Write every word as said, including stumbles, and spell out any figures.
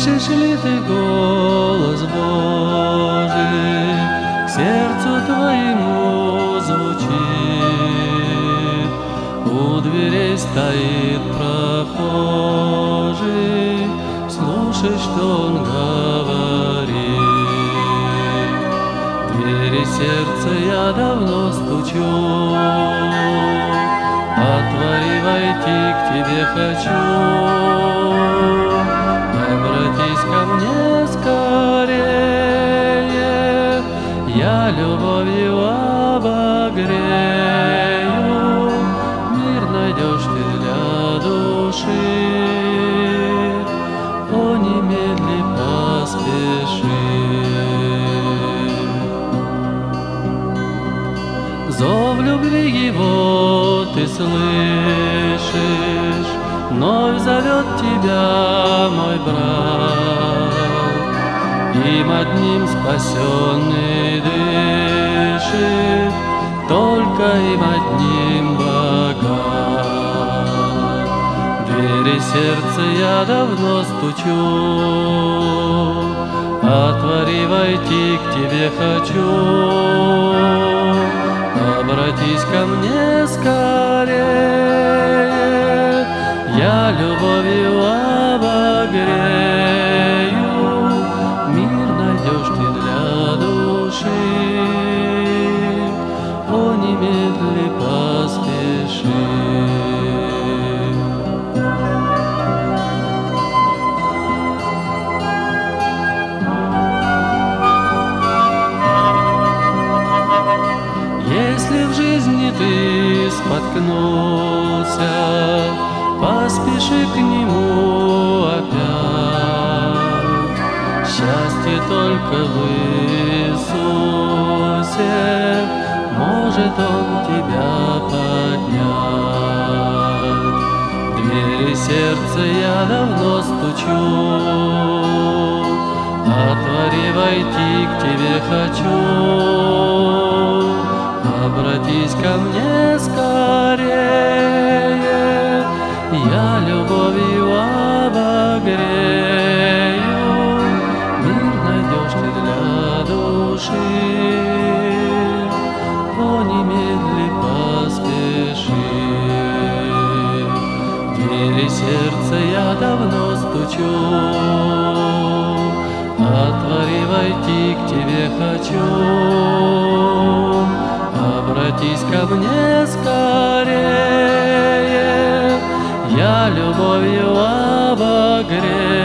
Слышишь ли ты голос Божий, к сердцу твоему звучит? У дверей стоит прохожий, слушай, что он говорит. В двери сердца я давно стучу, отвори, войти к тебе хочу. Обратись ко мне скорее, я любовью обогрею. Мир найдешь ты для души, о, немедли поспеши. Зов любви его ты слышишь, вновь зовет тебя мой брат, им одним спасенный дышит, только им одним богат. В двери сердца я давно стучу, отвори, войти к тебе хочу. Обратись ко мне скорее, я любовью обогрею. Мир найдешь ты для души, о, немедли поспеши. Если в жизни ты споткнулся, поспеши к нему опять. Счастье только в Иисусе, может он тебя поднять. В двери сердца я давно стучу, отвори, войти к тебе хочу. Обратись ко мне скорее, я любовью обогрею. Мир найдешь ты для души, о, немедли поспеши. В двери сердца я давно стучу, отвори, войти к тебе хочу. Обратись ко мне скорее, я любовью обогрею.